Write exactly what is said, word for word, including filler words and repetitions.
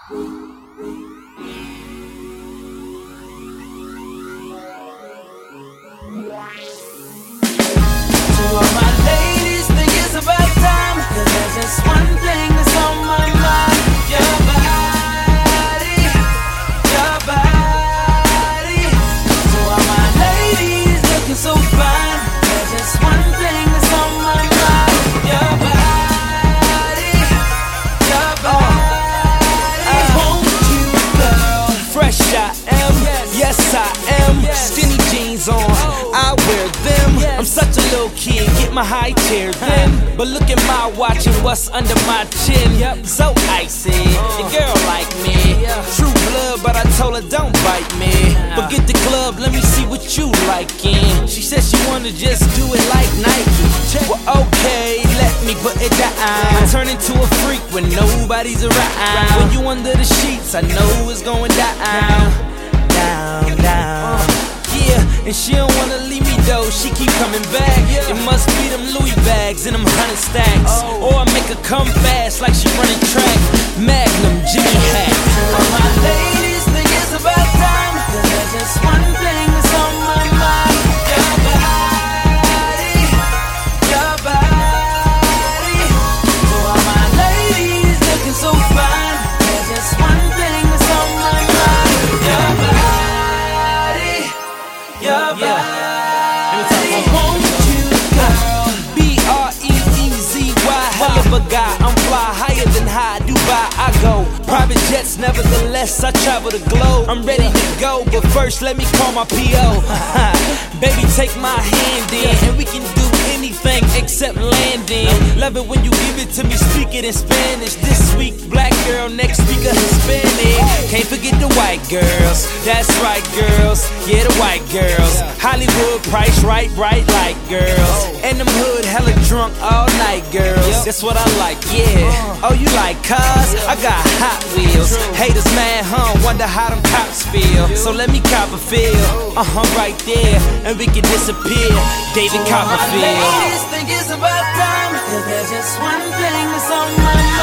all my ladies, think it's about time, 'cause there's just one thing that's on my mind. Your body, your body. To all my ladies looking so fine, there's just one thing that's on my mind. Your body, your body. I want you, girl. Fresh I am, yes I am. Skinny jeans on, I wear them. I'm such a little kid, get my high chair then. But look at my watch and what's under my chin. So icy, your girl like me. True blood, but I told her don't bite me. Forget the club, let me see what you liking. She said she wanna just do it like Nike. Well okay, let me put it down. I turn into a freak when nobody's around. When you under the sheets, I know it's going down. Down, down. Yeah, and she don't wanna leave me though, she keep coming back. It must be them Louis bags and them hundred stacks. Or I make her come fast like she running track. Magnum, Jimmy Hack. All my ladies think it's about time, 'cause there's just one thing that's on my mind. Your body, your body. To all my ladies looking so fine, there's just one thing that's on my mind. Your body, your body. I want you, girl. B R E E Z Y. Hell of a guy, I'm fly higher than high Dubai. I go private jets, nevertheless I travel the globe. I'm ready to go, but first let me call my P O. Baby, take my hand in, and we can do anything except landing. Love it when you give it to me, speak it in Spanish. This week, black girl, next week a Hispanic. Can't forget the white girls, that's right girls, yeah the white girls. Hollywood price right, right like girls. And them hood hella drunk all night girls. That's what I like, yeah. Oh, you like cars? I got Hot Wheels. Haters mad, huh? Wonder how them cops feel. So let me cop a feel, uh-huh, right there, and we can disappear. David Copperfield. Ladies think it's about time, 'cause there's just one thing that's on my mind.